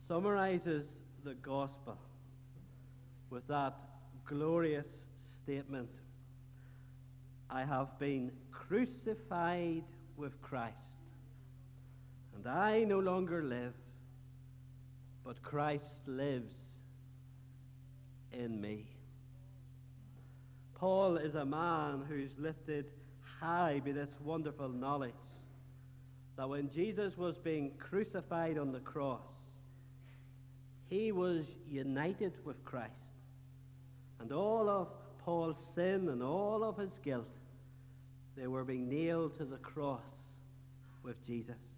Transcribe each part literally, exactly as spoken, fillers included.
summarizes the gospel with that glorious statement, I have been crucified with Christ, and I no longer live, but Christ lives in me. Paul is a man who's lifted high by this wonderful knowledge that when Jesus was being crucified on the cross, he was united with Christ. And all of Paul's sin and all of his guilt, they were being nailed to the cross with Jesus.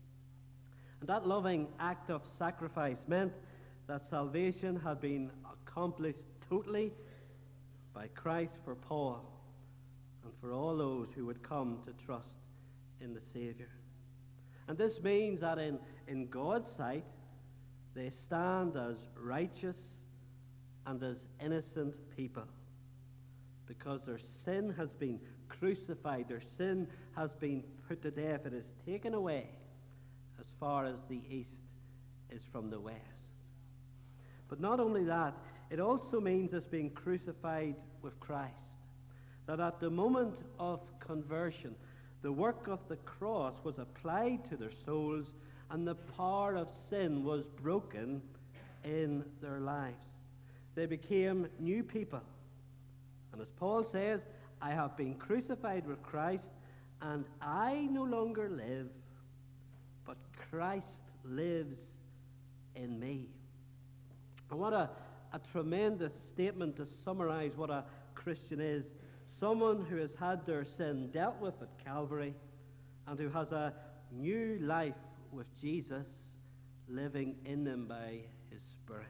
And that loving act of sacrifice meant that salvation had been accomplished totally by Christ for Paul and for all those who would come to trust in the Savior. And this means that in, in God's sight, they stand as righteous and as innocent people because their sin has been crucified, their sin has been put to death, it is taken away as far as the east is from the west. But not only that, it also means us being crucified with Christ. That at the moment of conversion, the work of the cross was applied to their souls and the power of sin was broken in their lives. They became new people. And as Paul says, I have been crucified with Christ, and I no longer live, but Christ lives in me. And what a, a tremendous statement to summarize what a Christian is. Someone who has had their sin dealt with at Calvary and who has a new life with Jesus living in them by his Spirit.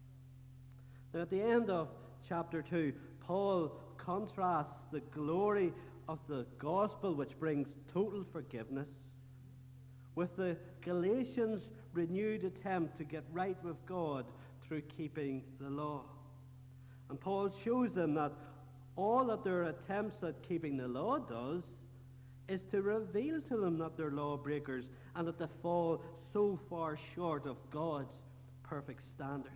Now at the end of chapter two, Paul contrasts the glory of the gospel, which brings total forgiveness, with the Galatians' renewed attempt to get right with God through keeping the law. And Paul shows them that all that their attempts at keeping the law does is to reveal to them that they're lawbreakers and that they fall so far short of God's perfect standard.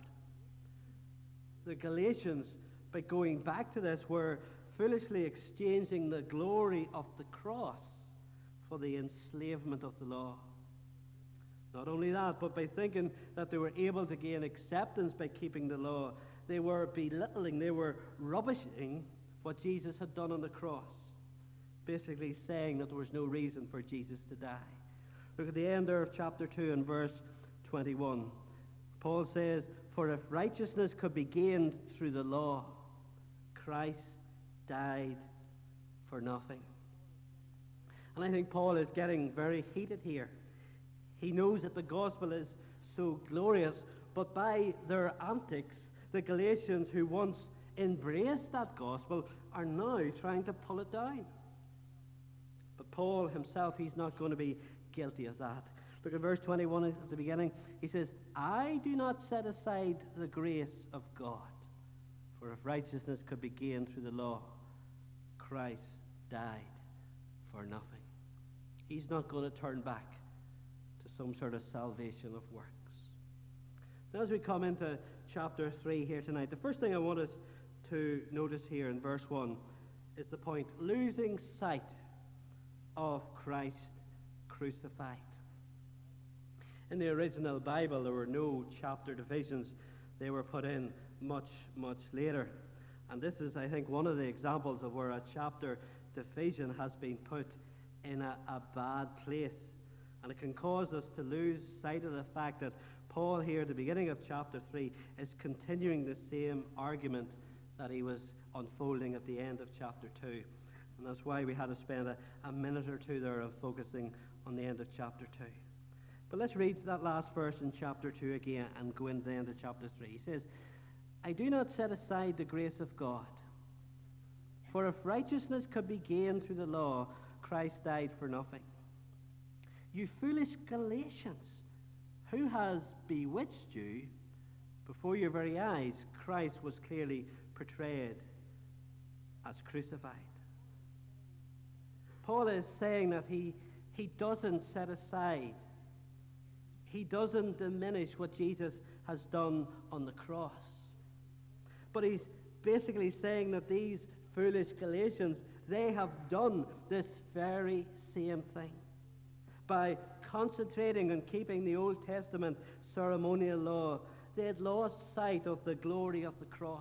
The Galatians, by going back to this, were foolishly exchanging the glory of the cross for the enslavement of the law. Not only that, but by thinking that they were able to gain acceptance by keeping the law, they were belittling, they were rubbishing what Jesus had done on the cross, basically saying that there was no reason for Jesus to die. Look at the end there of chapter two and verse twenty-one. Paul says, for if righteousness could be gained through the law, Christ died for nothing. And I think Paul is getting very heated here. He knows that the gospel is so glorious, but by their antics, the Galatians who once embraced that gospel are now trying to pull it down. But Paul himself, he's not going to be guilty of that. Look at verse twenty-one at the beginning. He says, I do not set aside the grace of God, for if righteousness could be gained through the law, Christ died for nothing. He's not going to turn back to some sort of salvation of works. Now, as we come into chapter three here tonight, the first thing I want us to notice here in verse one is the point, losing sight of Christ crucified. In the original Bible, there were no chapter divisions. They were put in much, much later. And this is, I think, one of the examples of where a chapter division has been put in a, a bad place. And it can cause us to lose sight of the fact that Paul here at the beginning of chapter three is continuing the same argument that he was unfolding at the end of chapter two. And that's why we had to spend a, a minute or two there of focusing on the end of chapter two. But let's read that last verse in chapter two again and go into the end of chapter three. He says, I do not set aside the grace of God, for if righteousness could be gained through the law, Christ died for nothing. You foolish Galatians, who has bewitched you? Before your very eyes, Christ was clearly portrayed as crucified. Paul is saying that he, he doesn't set aside He doesn't diminish what Jesus has done on the cross. But he's basically saying that these foolish Galatians, they have done this very same thing. By concentrating on keeping the Old Testament ceremonial law, they had lost sight of the glory of the cross.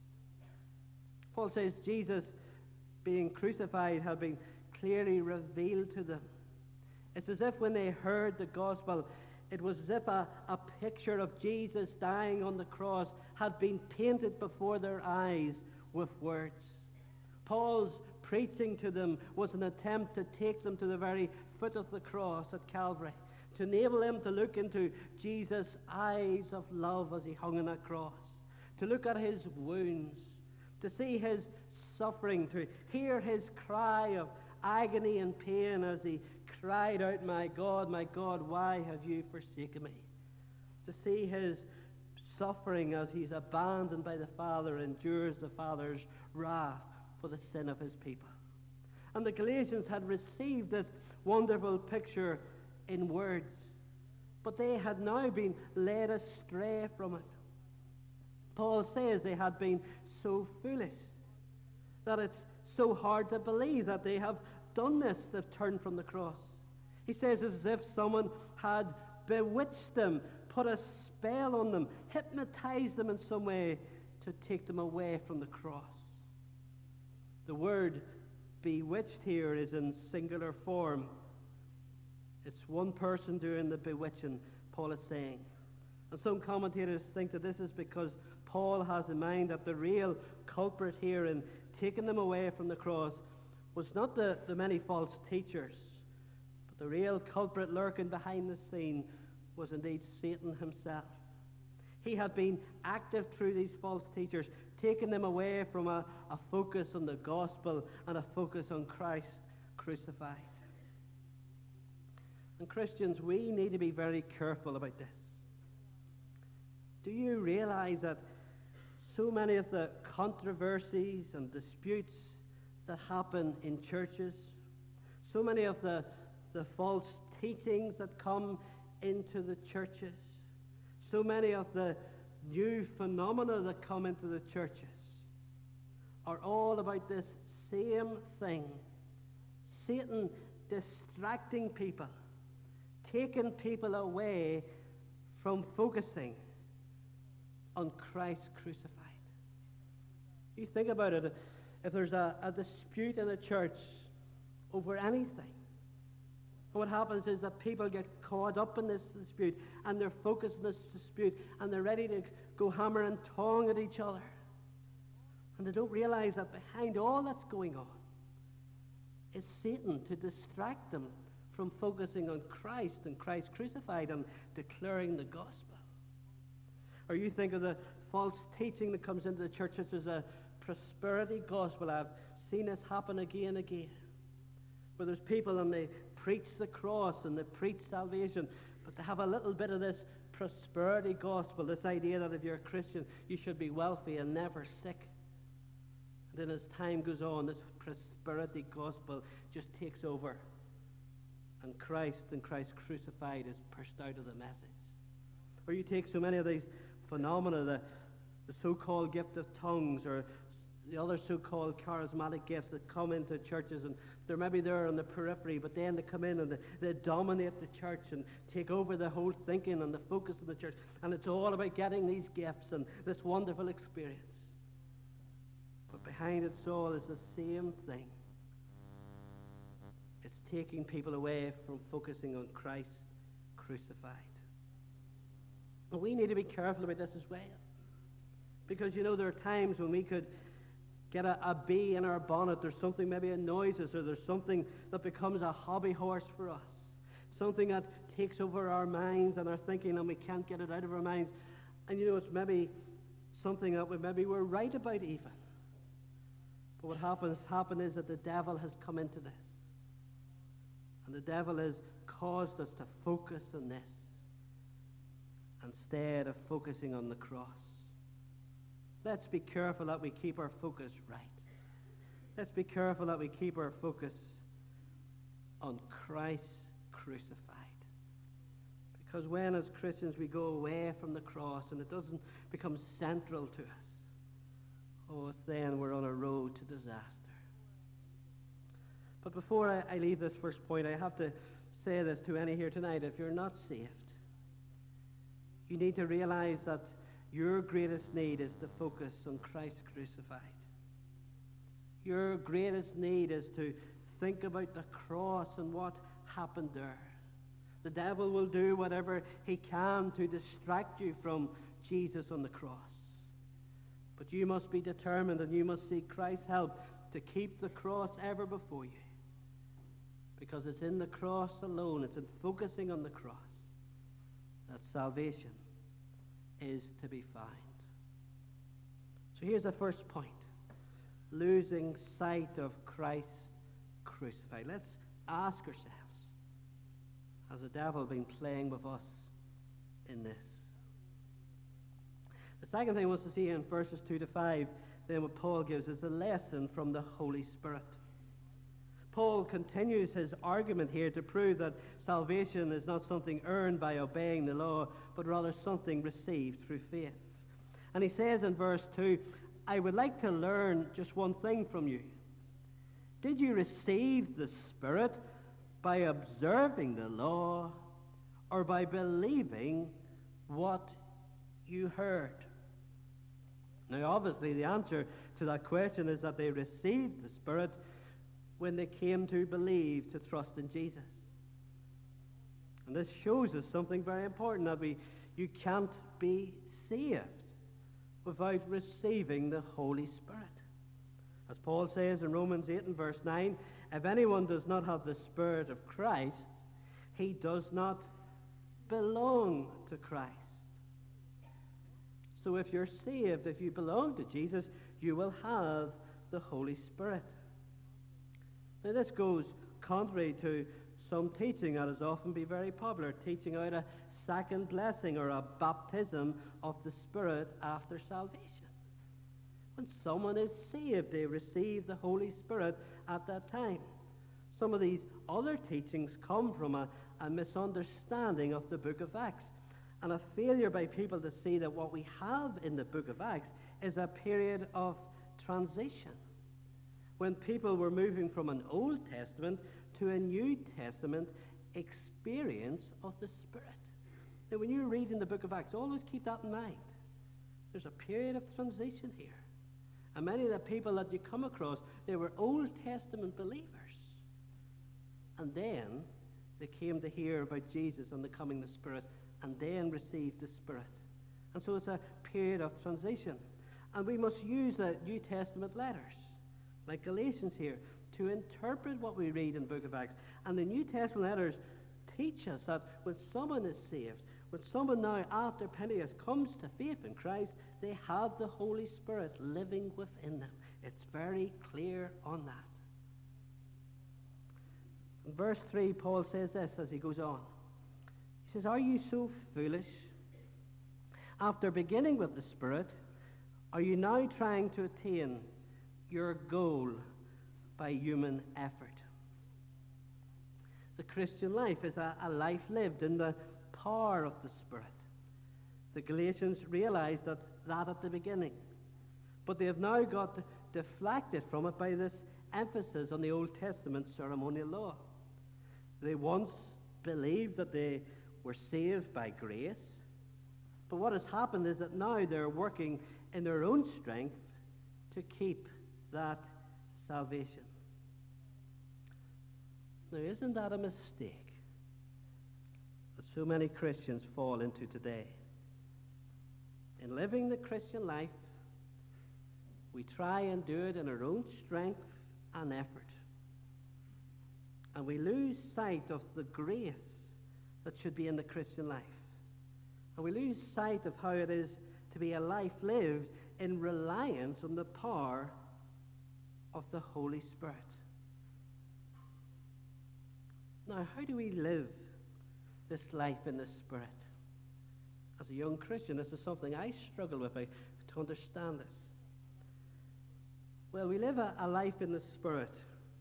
Paul says Jesus being crucified had been clearly revealed to them. It's as if when they heard the gospel, it was as if a, a picture of Jesus dying on the cross had been painted before their eyes with words. Paul's preaching to them was an attempt to take them to the very foot of the cross at Calvary, to enable them to look into Jesus' eyes of love as he hung on that cross, to look at his wounds, to see his suffering, to hear his cry of agony and pain as he cried out, "My God, my God, why have you forsaken me?" To see his suffering as he's abandoned by the Father, endures the Father's wrath for the sin of his people. And the Galatians had received this wonderful picture in words, but they had now been led astray from it. Paul says they had been so foolish that it's so hard to believe that they have done this. They've turned from the cross. He says it's as if someone had bewitched them, put a spell on them, hypnotized them in some way to take them away from the cross. The word bewitched here is in singular form. It's one person doing the bewitching, Paul is saying. And some commentators think that this is because Paul has in mind that the real culprit here in taking them away from the cross was not the, the many false teachers, but the real culprit lurking behind the scene was indeed Satan himself. He had been active through these false teachers, taking them away from a, a focus on the gospel and a focus on Christ crucified. And Christians, we need to be very careful about this. Do you realize that so many of the controversies and disputes that happen in churches, so many of the, the false teachings that come into the churches, so many of the new phenomena that come into the churches are all about this same thing: Satan distracting people, taking people away from focusing on Christ crucified. You think about it, if there's a, a dispute in a church over anything, what happens is that people get caught up in this dispute, and they're focused on this dispute, and they're ready to go hammer and tong at each other. And they don't realize that behind all that's going on is Satan to distract them from focusing on Christ and Christ crucified and declaring the gospel. Or you think of the false teaching that comes into the church, such as a prosperity gospel. I've seen this happen again and again, where there's people and they preach the cross and they preach salvation, but they have a little bit of this prosperity gospel, this idea that if you're a Christian, you should be wealthy and never sick. And then as time goes on, this prosperity gospel just takes over, and Christ and Christ crucified is pushed out of the message. Or you take so many of these phenomena, the, the so-called gift of tongues, or the other so-called charismatic gifts that come into churches, and they're maybe there on the periphery, but then they come in and they, they dominate the church and take over the whole thinking and the focus of the church, and it's all about getting these gifts and this wonderful experience. But behind it all is the same thing. It's taking people away from focusing on Christ crucified. And we need to be careful about this as well. Because, you know, there are times when we could get a, a bee in our bonnet. There's something maybe annoys us, or there's something that becomes a hobby horse for us. Something that takes over our minds and our thinking, and we can't get it out of our minds. And, you know, it's maybe something that we maybe we're right about even. But what happens happened is that the devil has come into this. And the devil has caused us to focus on this instead of focusing on the cross. Let's be careful that we keep our focus right. Let's be careful that we keep our focus on Christ crucified. Because when, as Christians, we go away from the cross and it doesn't become central to us, oh, it's then we're on a road to disaster. But before I, I leave this first point, I have to say this to any here tonight. If you're not saved, you need to realize that your greatest need is to focus on Christ crucified. Your greatest need is to think about the cross and what happened there. The devil will do whatever he can to distract you from Jesus on the cross. But you must be determined and you must seek Christ's help to keep the cross ever before you. Because it's in the cross alone, it's in focusing on the cross, that salvation is to be found. So here's the first point. Losing sight of Christ crucified. Let's ask ourselves, has the devil been playing with us in this? The second thing I want to see in verses two to five, then what Paul gives is a lesson from the Holy Spirit. Paul continues his argument here to prove that salvation is not something earned by obeying the law, but rather something received through faith. And he says in verse two, I would like to learn just one thing from you. Did you receive the Spirit by observing the law or by believing what you heard? Now, obviously, the answer to that question is that they received the Spirit when they came to believe, to trust in Jesus. And this shows us something very important, that we you can't be saved without receiving the Holy Spirit. As Paul says in Romans eight and verse nine, if anyone does not have the Spirit of Christ, he does not belong to Christ. So if you're saved, if you belong to Jesus, you will have the Holy Spirit. Now this goes contrary to some teaching that has often been very popular, teaching out a second blessing or a baptism of the Spirit after salvation. When someone is saved, they receive the Holy Spirit at that time. Some of these other teachings come from a, a misunderstanding of the book of Acts and a failure by people to see that what we have in the book of Acts is a period of transition, when people were moving from an Old Testament to a New Testament experience of the Spirit. Now, when you read in the book of Acts, always keep that in mind. There's a period of transition here. And many of the people that you come across, they were Old Testament believers. And then they came to hear about Jesus and the coming of the Spirit, and then received the Spirit. And so it's a period of transition. And we must use the New Testament letters, like Galatians here, to interpret what we read in the book of Acts. And the New Testament letters teach us that when someone is saved, when someone now after Pentecost comes to faith in Christ, they have the Holy Spirit living within them. It's very clear on that. In verse three, Paul says this as he goes on. He says, are you so foolish? After beginning with the Spirit, are you now trying to attain your goal by human effort? The Christian life is a, a life lived in the power of the Spirit. The Galatians realized that, that at the beginning, but they have now got deflected from it by this emphasis on the Old Testament ceremonial law. They once believed that they were saved by grace, but what has happened is that now they're working in their own strength to keep that salvation. Now, isn't that a mistake that so many Christians fall into today? In living the Christian life, we try and do it in our own strength and effort. And we lose sight of the grace that should be in the Christian life. And we lose sight of how it is to be a life lived in reliance on the power of the Holy Spirit. Now, how do we live this life in the Spirit? As a young Christian, this is something I struggle with I, to understand this. Well, we live a, a life in the Spirit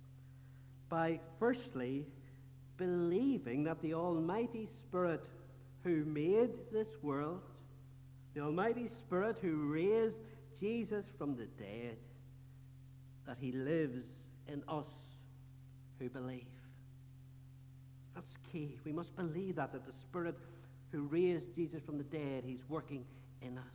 by firstly believing that the Almighty Spirit who made this world, the Almighty Spirit who raised Jesus from the dead, that he lives in us who believe. That's key. We must believe that, that the Spirit who raised Jesus from the dead, he's working in us.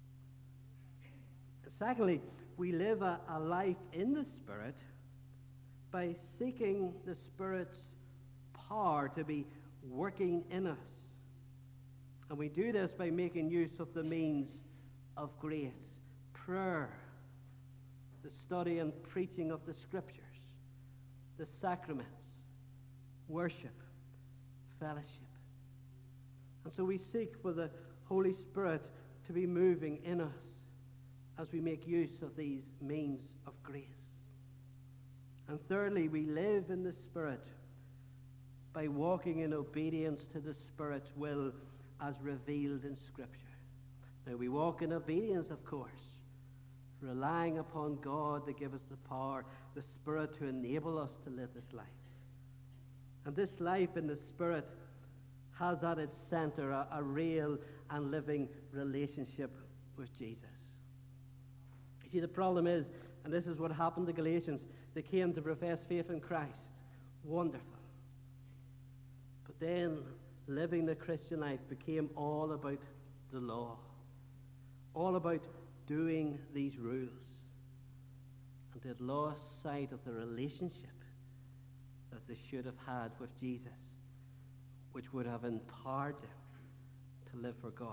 And secondly, we live a, a life in the Spirit by seeking the Spirit's power to be working in us. And we do this by making use of the means of grace, prayer, the study and preaching of the Scriptures, the sacraments, worship, fellowship. And so we seek for the Holy Spirit to be moving in us as we make use of these means of grace. And thirdly, we live in the Spirit by walking in obedience to the Spirit's will as revealed in Scripture. Now, we walk in obedience, of course, relying upon God to give us the power, the Spirit to enable us to live this life. And this life in the Spirit has at its center a, a real and living relationship with Jesus. You see, the problem is, and this is what happened to Galatians, they came to profess faith in Christ. Wonderful. But then living the Christian life became all about the law, all about doing these rules. And they'd lost sight of the relationship that they should have had with Jesus, which would have empowered them to live for God.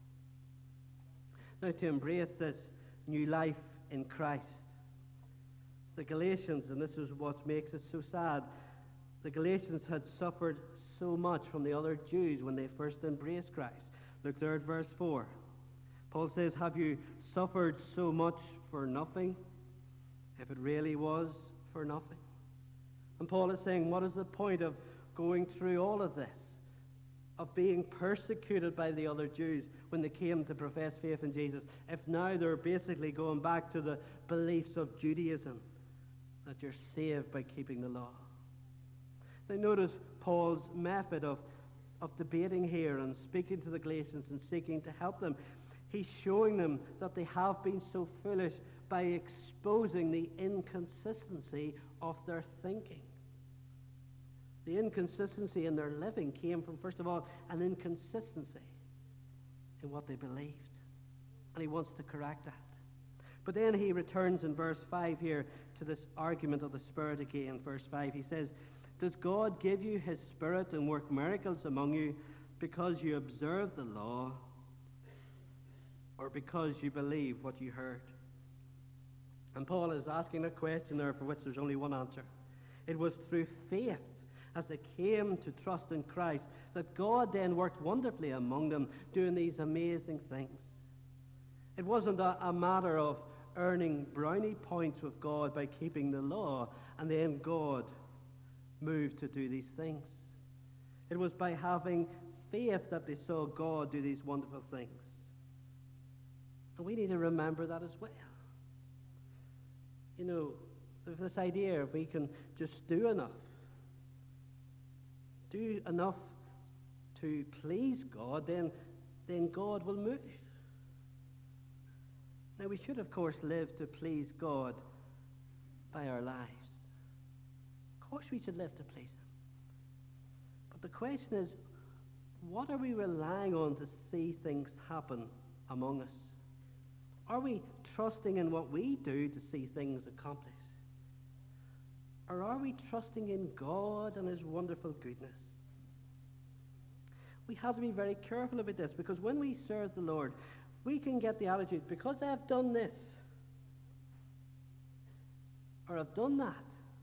Now, to embrace this new life in Christ, the Galatians, and this is what makes it so sad, the Galatians had suffered so much from the other Jews when they first embraced Christ. Look there at verse four. Paul says, have you suffered so much for nothing, if it really was for nothing? And Paul is saying, what is the point of going through all of this, of being persecuted by the other Jews when they came to profess faith in Jesus, if now they're basically going back to the beliefs of Judaism, that you're saved by keeping the law? Now notice Paul's method of, of debating here and speaking to the Galatians and seeking to help them. He's showing them that they have been so foolish by exposing the inconsistency of their thinking. The inconsistency in their living came from, first of all, an inconsistency in what they believed. And he wants to correct that. But then he returns in verse five here to this argument of the Spirit again. Verse five, he says, does God give you his Spirit and work miracles among you because you observe the law, or because you believe what you heard? And Paul is asking a question there for which there's only one answer. It was through faith, as they came to trust in Christ, that God then worked wonderfully among them, doing these amazing things. It wasn't a, a matter of earning brownie points with God by keeping the law, and then God moved to do these things. It was by having faith that they saw God do these wonderful things. And we need to remember that as well. You know, this idea, if we can just do enough, do enough to please God, then, then God will move. Now, we should, of course, live to please God by our lives. Of course we should live to please him. But the question is, what are we relying on to see things happen among us? Are we trusting in what we do to see things accomplished? Or are we trusting in God and his wonderful goodness? We have to be very careful about this, because when we serve the Lord, we can get the attitude, because I've done this, or I've done that,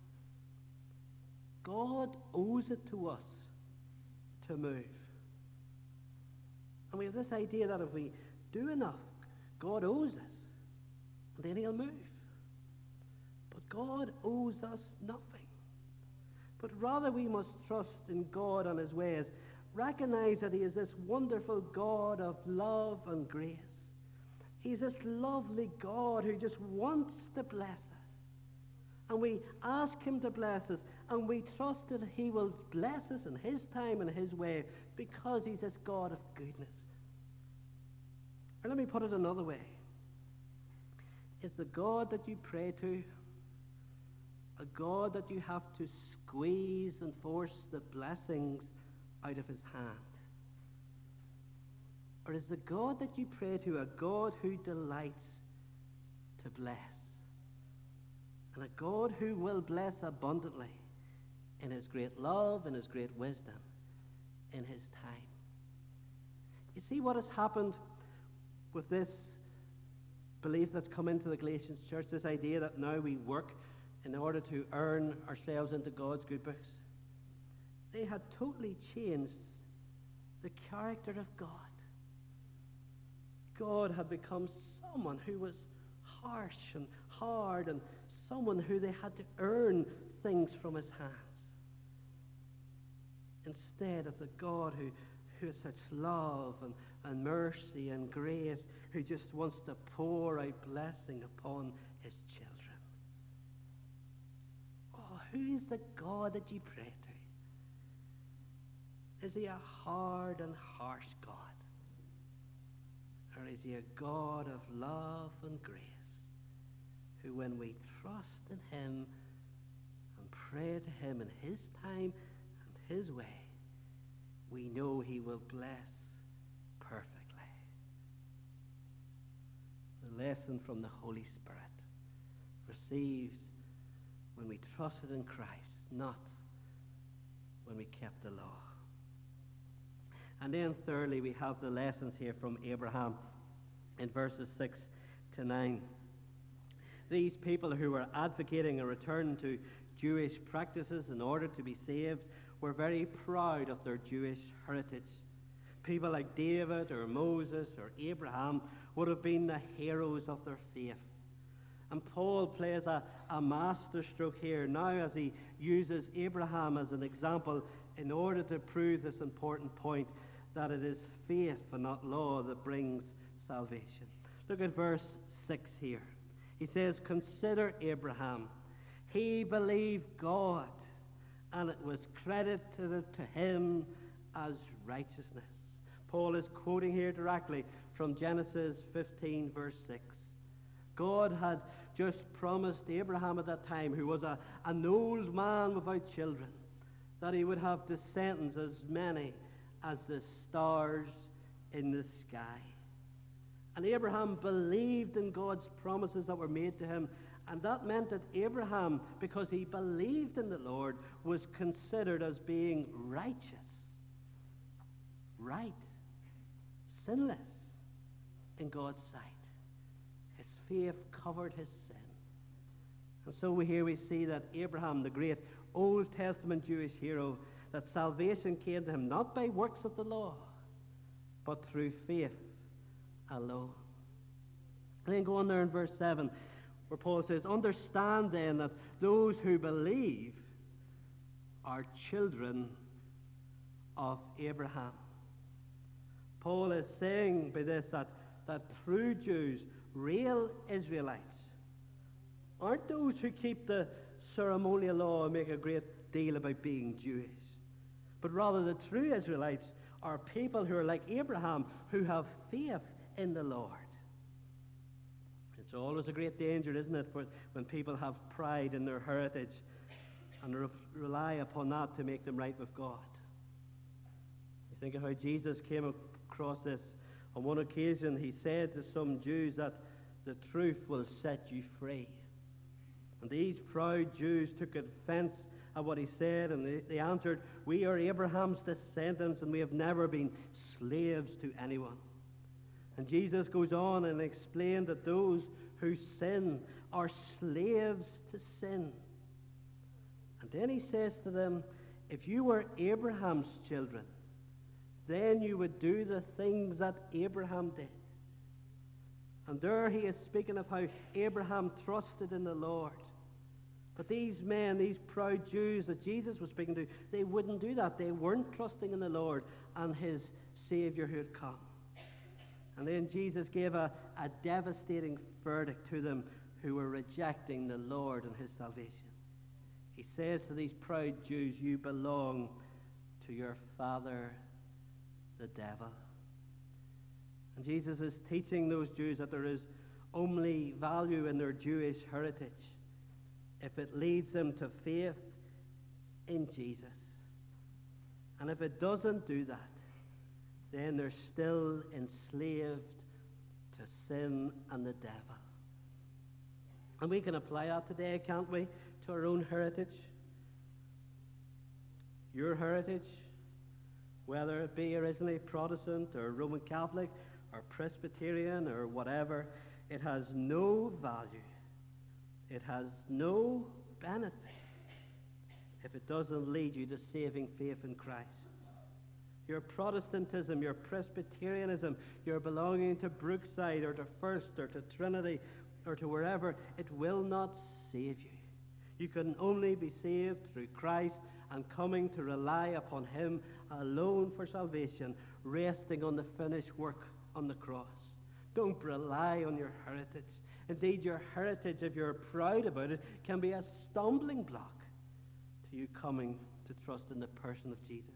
God owes it to us to move. And we have this idea that if we do enough, God owes us, and then he'll move. But God owes us nothing. But rather we must trust in God and his ways, recognize that he is this wonderful God of love and grace. He's this lovely God who just wants to bless us. And we ask him to bless us, and we trust that he will bless us in his time and his way, because he's this God of goodness. Or let me put it another way. Is the God that you pray to a God that you have to squeeze and force the blessings out of his hand? Or is the God that you pray to a God who delights to bless? And a God who will bless abundantly in his great love and his great wisdom in his time. You see what has happened with this belief that's come into the Galatians church, this idea that now we work in order to earn ourselves into God's good books. They had totally changed the character of God. God had become someone who was harsh and hard, and someone who they had to earn things from his hands, instead of the God who, who has such love and, and mercy and grace, who just wants to pour out blessing upon his children. Oh, who is the God that you pray to? Is he a hard and harsh God? Or is he a God of love and grace, who when we trust in him and pray to him in his time and his way, we know he will bless perfectly? The lesson from the Holy Spirit, received when we trusted in Christ, not when we kept the law. And then thirdly, we have the lessons here from Abraham in verses six to nine. These people who were advocating a return to Jewish practices in order to be saved were very proud of their Jewish heritage. People like David or Moses or Abraham would have been the heroes of their faith. And Paul plays a, a masterstroke here now as he uses Abraham as an example in order to prove this important point, that it is faith and not law that brings salvation. Look at verse six here. He says, "Consider Abraham. He believed God, and it was credited to him as righteousness." Paul is quoting here directly from Genesis fifteen, verse six. God had just promised Abraham at that time, who was a, an old man without children, that he would have descendants as many as the stars in the sky. And Abraham believed in God's promises that were made to him, and that meant that Abraham, because he believed in the Lord, was considered as being righteous, right, sinless in God's sight. His faith covered his sin. And so we here we see that Abraham, the great Old Testament Jewish hero, that salvation came to him not by works of the law, but through faith alone. And then go on there in verse seven, where Paul says, "Understand then that those who believe are children of Abraham." Paul is saying by this that, that true Jews, real Israelites, aren't those who keep the ceremonial law and make a great deal about being Jewish, but rather the true Israelites are people who are like Abraham, who have faith in the Lord. It's always a great danger, isn't it, for when people have pride in their heritage and re- rely upon that to make them right with God. You think of how Jesus came across this. On one occasion, he said to some Jews that the truth will set you free. And these proud Jews took offense at what he said, and they, they answered, "We are Abraham's descendants, and we have never been slaves to anyone." And Jesus goes on and explained that those who sin are slaves to sin. And then he says to them, "If you were Abraham's children, then you would do the things that Abraham did." And there he is speaking of how Abraham trusted in the Lord. But these men, these proud Jews that Jesus was speaking to, they wouldn't do that. They weren't trusting in the Lord and his Savior who had come. And then Jesus gave a, a devastating verdict to them who were rejecting the Lord and his salvation. He says to these proud Jews, you belong to your father, the devil. And Jesus is teaching those Jews that there is only value in their Jewish heritage if it leads them to faith in Jesus. And if it doesn't do that, then they're still enslaved to sin and the devil. And we can apply that today, can't we, to our own heritage? Your heritage, whether it be originally Protestant or Roman Catholic or Presbyterian or whatever, it has no value. It has no benefit if it doesn't lead you to saving faith in Christ. Your Protestantism, your Presbyterianism, your belonging to Brookside or to First or to Trinity or to wherever, it will not save you. You can only be saved through Christ and coming to rely upon him alone for salvation, resting on the finished work on the cross. Don't rely on your heritage. Indeed, your heritage, if you're proud about it, can be a stumbling block to you coming to trust in the person of Jesus.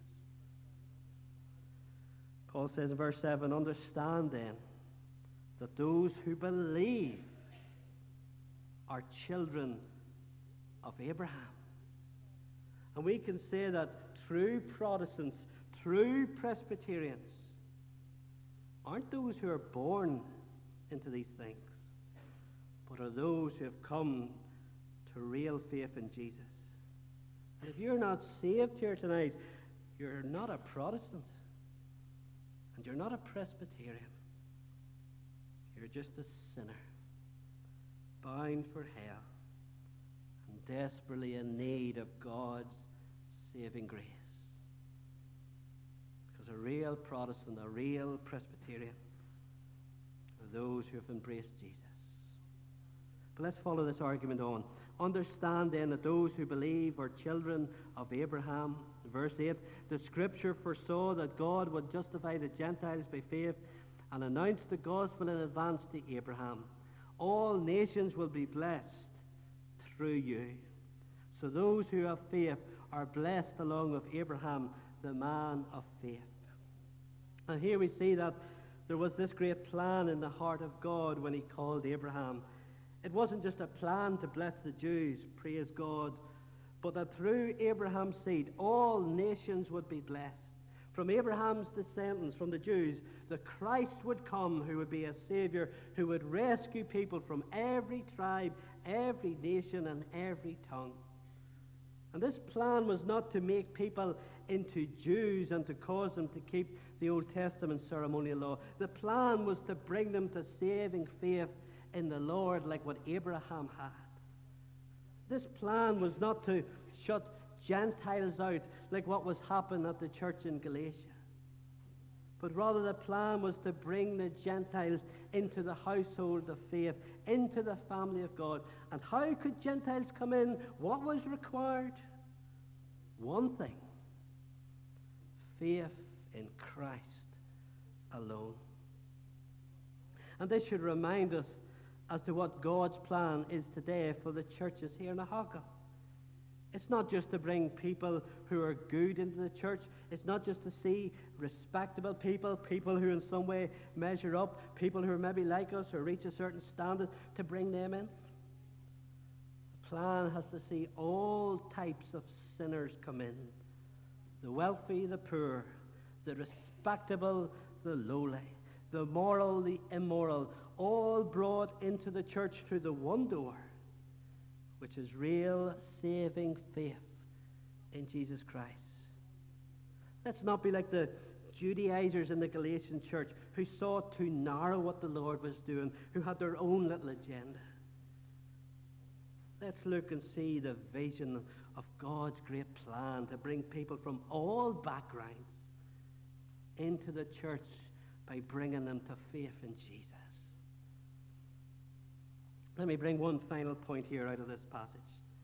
Paul says in verse seven, understand then that those who believe are children of Abraham. And we can say that true Protestants, true Presbyterians, aren't those who are born into these things, but are those who have come to real faith in Jesus. And if you're not saved here tonight, you're not a Protestant, and you're not a Presbyterian. You're just a sinner, bound for hell, and desperately in need of God's saving grace. Because a real Protestant, a real Presbyterian, are those who have embraced Jesus. But let's follow this argument on. Understand then that those who believe are children of Abraham. Verse eight, the scripture foresaw that God would justify the Gentiles by faith and announce the gospel in advance to Abraham. All nations will be blessed through you. So those who have faith are blessed along with Abraham, the man of faith. And here we see that there was this great plan in the heart of God when he called Abraham. It wasn't just a plan to bless the Jews, praise God, but that through Abraham's seed, all nations would be blessed. From Abraham's descendants, from the Jews, the Christ would come who would be a Savior, who would rescue people from every tribe, every nation, and every tongue. And this plan was not to make people into Jews and to cause them to keep the Old Testament ceremonial law. The plan was to bring them to saving faith in the Lord like what Abraham had. This plan was not to shut Gentiles out like what was happening at the church in Galatia. But rather the plan was to bring the Gentiles into the household of faith, into the family of God. And how could Gentiles come in? What was required? One thing: faith in Christ alone. And this should remind us as to what God's plan is today for the churches here in Oaxaca. It's not just to bring people who are good into the church. It's not just to see respectable people, people who in some way measure up, people who are maybe like us or reach a certain standard, to bring them in. The plan has to see all types of sinners come in. The wealthy, the poor, the respectable, the lowly, the moral, the immoral, all brought into the church through the one door, which is real saving faith in Jesus Christ. Let's not be like the Judaizers in the Galatian church who sought to narrow what the Lord was doing, who had their own little agenda. Let's look and see the vision of God's great plan to bring people from all backgrounds into the church by bringing them to faith in Jesus. Let me bring one final point here out of this passage.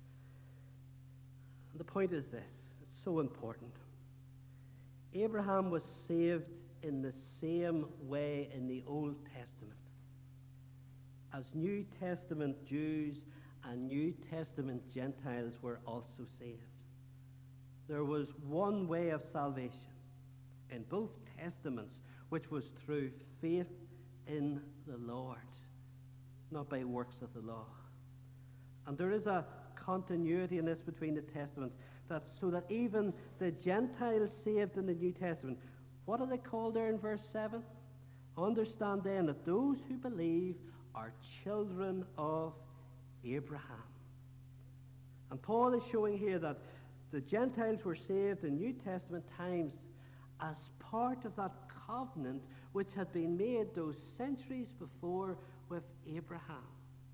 And the point is this: it's so important. Abraham was saved in the same way in the Old Testament as New Testament Jews and New Testament Gentiles were also saved. There was one way of salvation in both testaments, which was through faith in the Lord, not by works of the law. And there is a continuity in this between the testaments, that so that even the Gentiles saved in the New Testament, what are they called there in verse seven? Understand then that those who believe are children of Abraham. And Paul is showing here that the Gentiles were saved in New Testament times as part of that covenant which had been made those centuries before with Abraham.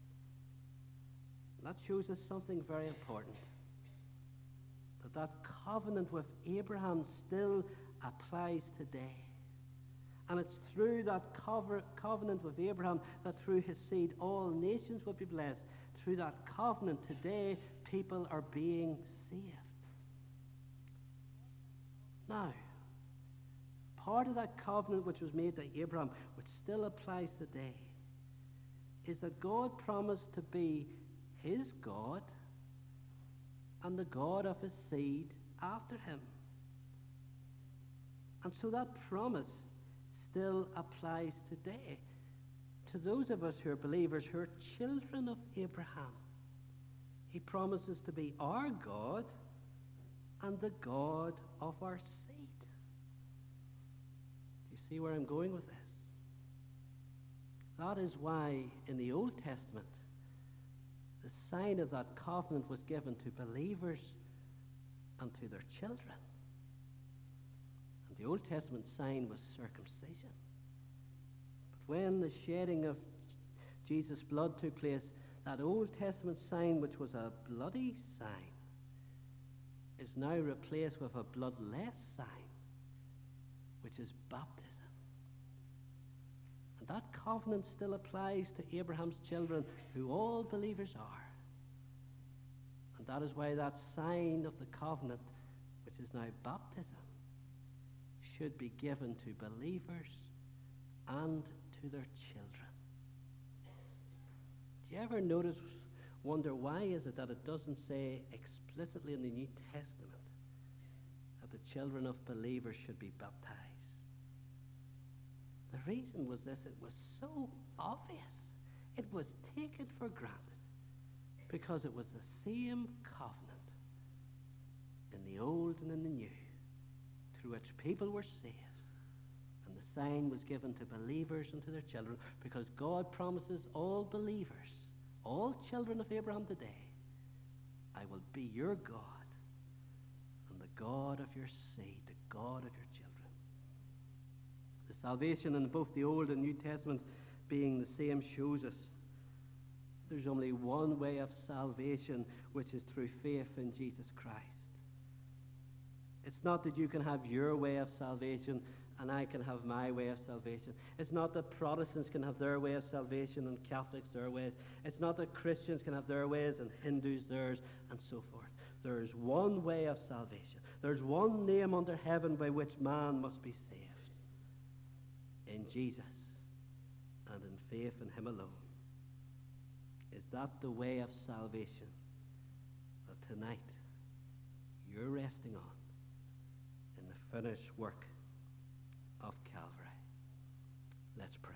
That shows us something very important. That that covenant with Abraham still applies today. And it's through that cover, covenant with Abraham that through his seed all nations will be blessed. Through that covenant today, people are being saved. Now, part of that covenant which was made by Abraham, which still applies today, is that God promised to be his God and the God of his seed after him. And so that promise still applies today to those of us who are believers, who are children of Abraham. He promises to be our God and the God of our seed. Do you see where I'm going with this? That is why in the Old Testament, the sign of that covenant was given to believers and to their children. And the Old Testament sign was circumcision. But when the shedding of Jesus' blood took place, that Old Testament sign, which was a bloody sign, is now replaced with a bloodless sign, which is baptism. And that covenant still applies to Abraham's children, who all believers are. And that is why that sign of the covenant, which is now baptism, should be given to believers and to their children. Do you ever notice, wonder why is it that it doesn't say explicitly in the New Testament that the children of believers should be baptized? The reason was this: it was so obvious. It was taken for granted because it was the same covenant in the old and in the new through which people were saved. And the sign was given to believers and to their children, because God promises all believers, all children of Abraham today, I will be your God and the God of your seed, the God of your children. The salvation in both the Old and New Testaments being the same shows us there's only one way of salvation, which is through faith in Jesus Christ. It's not that you can have your way of salvation and I can have my way of salvation. It's not that Protestants can have their way of salvation and Catholics their ways. It's not that Christians can have their ways and Hindus theirs, and so forth. There is one way of salvation. There's one name under heaven by which man must be saved. In Jesus and in faith in him alone. Is that the way of salvation that tonight you're resting on in the finished work of Calvary? Let's pray.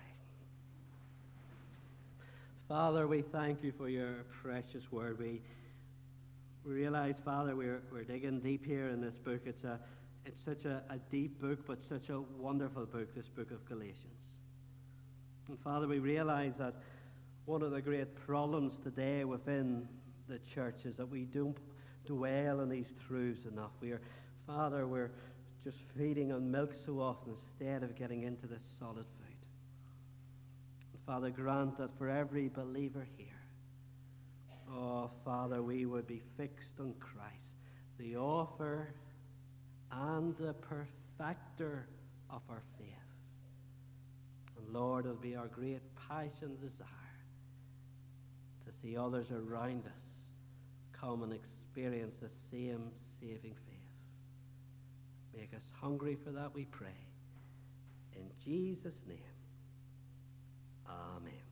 Father, we thank you for your precious word. We, we realize, Father, we're, we're digging deep here in this book. It's a It's such a, a deep book, but such a wonderful book, this book of Galatians. And Father, we realize that one of the great problems today within the church is that we don't dwell on these truths enough. We are, Father, we're just feeding on milk so often instead of getting into this solid food. And Father, grant that for every believer here, oh Father, we would be fixed on Christ, the author and the perfecter of our faith. And Lord, it'll be our great passion and desire to see others around us come and experience the same saving faith. Make us hungry for that, we pray. In Jesus' name, amen.